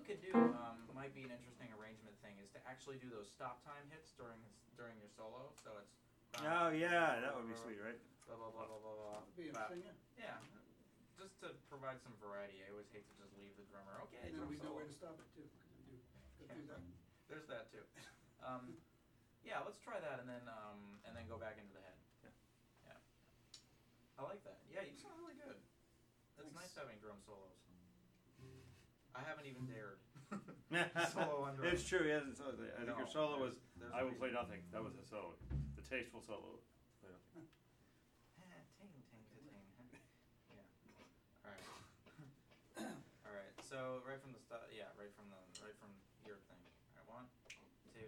could do might be an interesting arrangement thing is to actually do those stop time hits during your solo. So it's Oh yeah, that would be sweet, right? blah blah blah blah blah blah. That'd be blah. interesting, yeah. Yeah, just to provide some variety. I always hate to just leave the drummer. Okay, And then drum we know solo. where to stop it too, because we do go through that. There's that too. Yeah, let's try that and then go back into the head. Yeah. I like that. Yeah, you sound really good. It's nice Thanks. having drum solos. I haven't even dared. Solo on It's drums. true. He hasn't solo. I think No, your solo was. there's I a will play reason. nothing. That was a solo. The tasteful solo. Play nothing. Ting, ting, ting. Yeah. All right. All right. So right from the start, yeah, right from your thing. All right, 1, 2,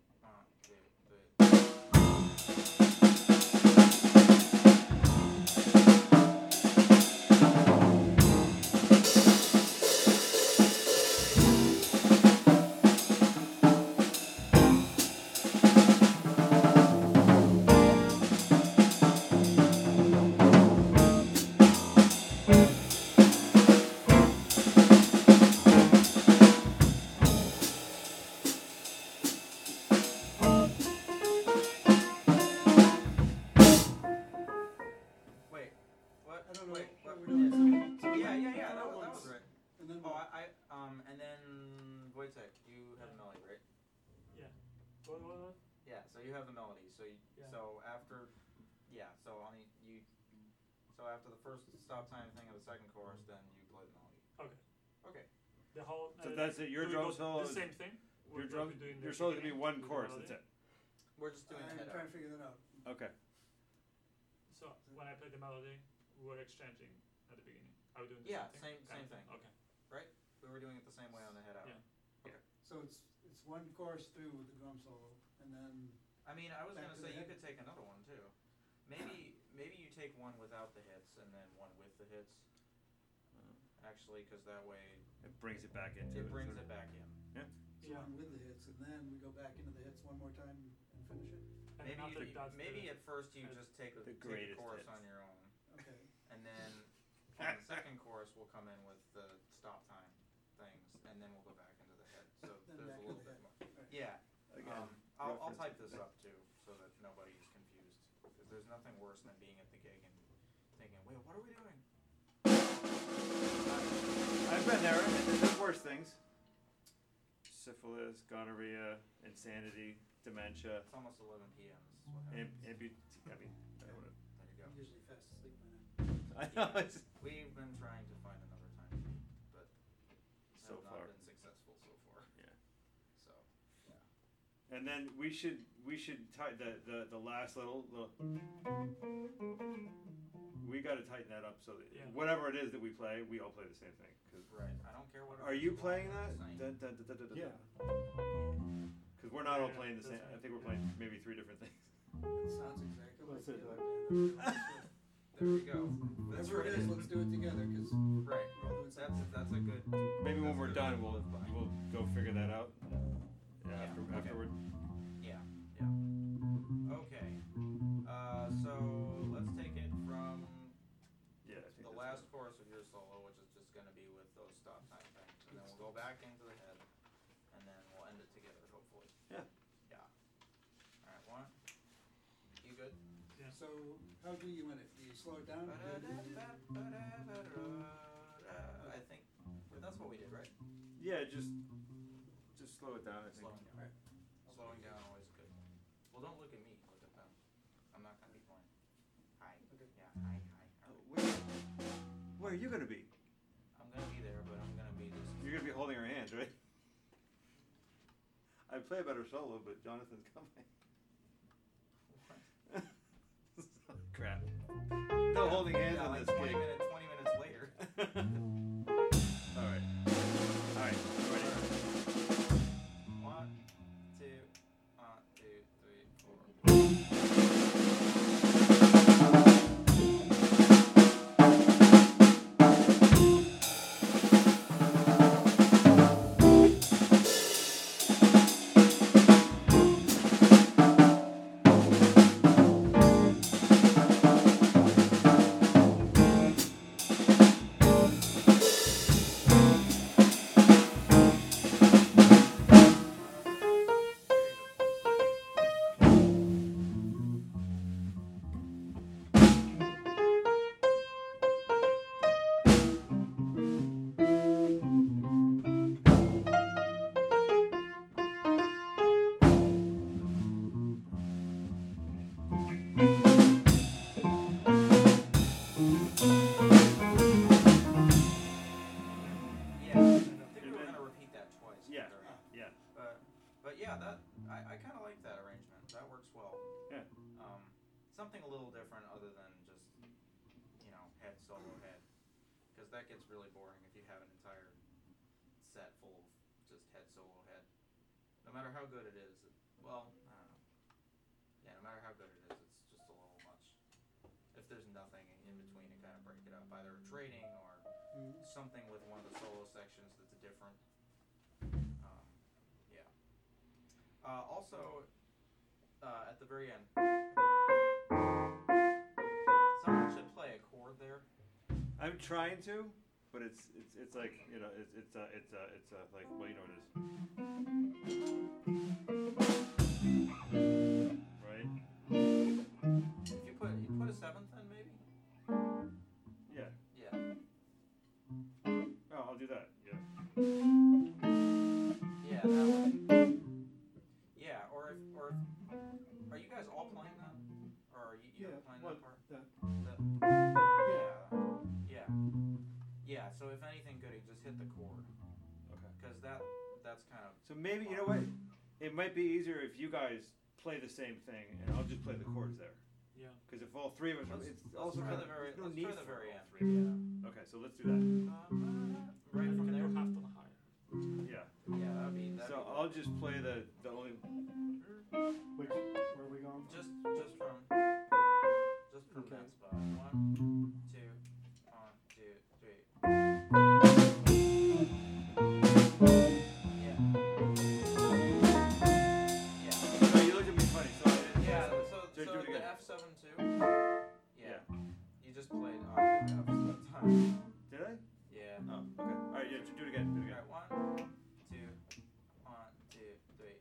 1, 2, 3. Wait. What? I don't know Wait. what What? we're doing. So Yeah, that once, was right. And then Oh, we'll- and then Wojtek, you have the melody, right? What? Yeah, so you have the melody. So Yeah. so after, so on so after the first stop time thing of the second chorus, then you play the melody. Okay. Okay. The whole. So that's it. Your do we drum go solo. The is- same thing. Your What drum. we do in the Your solo is gonna be beginning one with the chorus. melody? That's it. We're just doing the I'm head trying out. to figure that out. Okay. So when I play the melody, we're exchanging at the beginning. Are we doing the Yeah, same same thing? Kind of thing. Okay. We were doing it the same way on the head out. Yeah. So it's one chorus through with the drum solo, and then I mean, I was Back gonna to say the you head. could take another one too. Maybe you take one without the hits and then one with the hits. Actually, because that way It brings it back into. it brings sort it of- back in. it's one with the hits, and then we go back into the hits one more time and finish it. And Maybe after you, that's maybe the, at first you the just take the greatest chorus hits. on your own, Okay. and then on the second chorus we'll come in with the stop time things, and then we'll go back into the head. So Then there's back a to little the bit head. more. Right. Yeah. Again, I'll reference type to this that. up too, so that nobody's confused. Because there's nothing worse than being at the gig and thinking, wait, what are we doing? I've been there. There's worse things. Syphilis, gonorrhea, insanity, dementia, It's almost 11 p.m. This is what happens. I mean, There you go. I'm usually fast asleep by now. I know it's We've been trying to find another time, but so have far. not been successful so far. Yeah. So, And then we should tie the last little. We got to tighten that up so that Yeah. whatever it is that we play, we all play the same thing. 'Cause right. I don't care what. it are is you as long playing as that? it's the same. Yeah. Because we're not all Yeah, playing the same. that's I right. think we're playing maybe 3 different things. It sounds exactly like Let's the do other that. band. There we go. That's Whatever it right. is, let's do it together, because Right. we're all doing something. That's a good. Maybe when That's we're good. done, we'll go figure that out. Yeah. After okay. afterward. Yeah. Okay. So let's take it from Yeah. I think the that's last good. chorus of your solo, which is just going to be with those stop time things, and then we'll go back into the head, and then we'll end it together, hopefully. Yeah. Yeah. All right. One. You good? yeah. So, how do you win it? Do you slow it down? I think that's what we did, right? Yeah. Just slow it down. I think. Slowing down. Slowing down always good. Well, don't look at me. Look at them. I'm not gonna be playing. Hi. Okay. Yeah. Hi. Oh, where are you gonna be? I'm gonna be there, but I'm gonna be just. You're gonna be holding her hands, right? I play a better solo, but Jonathan's coming. Crap. No holding hands Yeah, on like this 20 gig. minutes later. All right. All right. Ready? 1, 2, 1, 2, 3, 4. But yeah, I kind of like that arrangement. That works well. Yeah. Something a little different other than just, head solo head, because that gets really boring if you have an entire set full of just head solo head. No matter how good it is, well, I don't know. Yeah, no matter how good it is, it's just a little much. If there's nothing in between to kind of break it up, either trading or something with one of the solo sections that's different. Yeah. Also, at the very end, someone should play a chord there. I'm trying to, but it's like it's like well you know what it is. Right? If you put a seventh in, maybe. Yeah. Yeah. Oh, I'll do that. Yeah. Yeah, that one. Yeah, or are you guys all playing that, or are you playing that part? Yeah. So if anything good, you just hit the chord. Okay. Because that's kind of. So maybe you know what? It might be easier if you guys play the same thing, and I'll just play the chords there. Yeah. Because if all three of us, it's also try kind the of very. there's no Let's need try the for very all end. three. Yeah. Okay, so let's do that. Right from Can there. go half tone higher. Yeah. Yeah, that'd be. So I'll just play the only. Where are we going? Just from Okay. that spot. 1, 2, 1, 2, 3. Yeah. Yeah. No, you looked at me funny, so I didn't. Yeah. So So do it the again. F7 too. Yeah. You just played octave Fs that time. Did I? Yeah. Oh, okay. All right, yeah, do it again. Do it again. Alright, 1, 2, 1, 2, 3.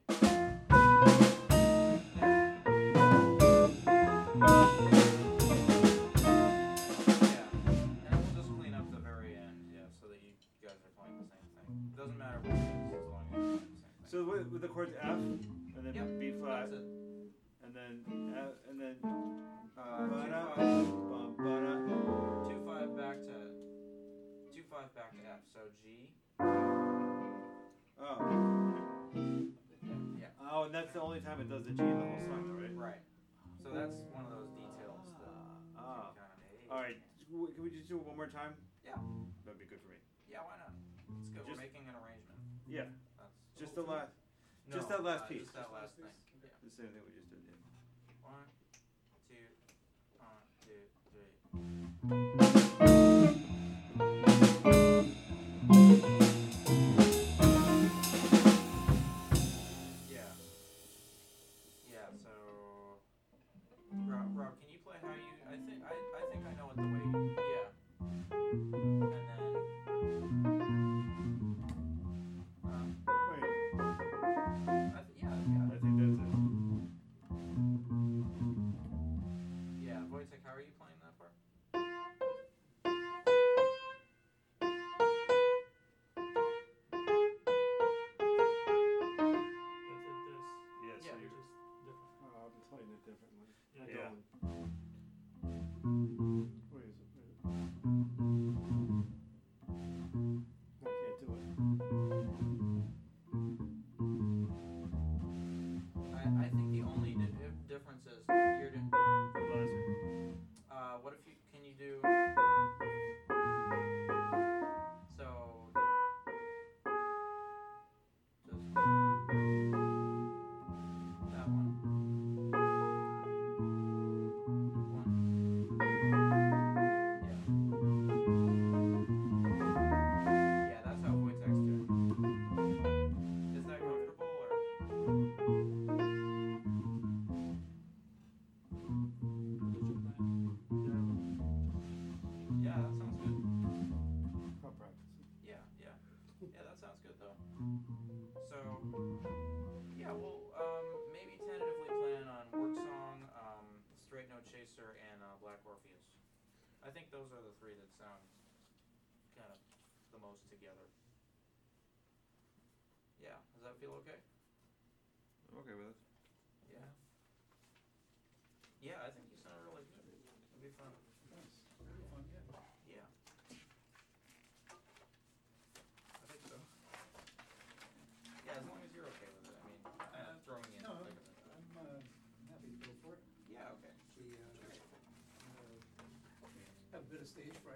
Yeah, and then we'll just clean up the very end, so that you guys are playing the same thing. It doesn't matter what it is, as long as you're playing the same thing. So with the chords F, and then Yep, B flat, that's it. and then F, and then 2, ba-da, 5, bum, ba-da. 2, 5 back to 2, 5 back to F. So G. Oh. Yeah. Oh, and that's the only time it does the G in the whole song, though, right? Right. So that's one of those details that Ah. kind of. All right. Can we just do it one more time? Yeah. That'd be good for me. Yeah. Why not? It's good. Just- We're making an arrangement. Yeah. That's Just the last. no, just that last piece. Just that last thing. Yeah. The same thing we just did. Yeah. 1, 2, 1, 2, 3. Yeah. Yeah. So, Rob, can you play how you? I think I know what the way. Yeah. And then. Wait. Yeah. I think that's it. Yeah. Wojtek, how are you playing that part? That's it. This. Yeah. Yeah. So Which you're, is different. I've been playing it differently. Yeah. Yeah. Where is it? I can't do it. I think the only difference is you're doing. the last one. What if you can you do? So. Just that one. Yeah. Yeah, that's how Wojtek's doing. Is that comfortable or? Yeah, that sounds good. I'll practice it. Yeah, that sounds good though. So, yeah, we'll maybe tentatively plan on Work Song, Straight No Chaser, and Black Orpheus. I think those are the three that sound kind of the most together. Yeah, does that feel okay? I'm okay with it. Yeah. Yeah, I think you sound really good. It'll be fun. Nice. Very fun, yeah. Yeah. I think so. Yeah, as long as you're okay with it. I mean, stage fright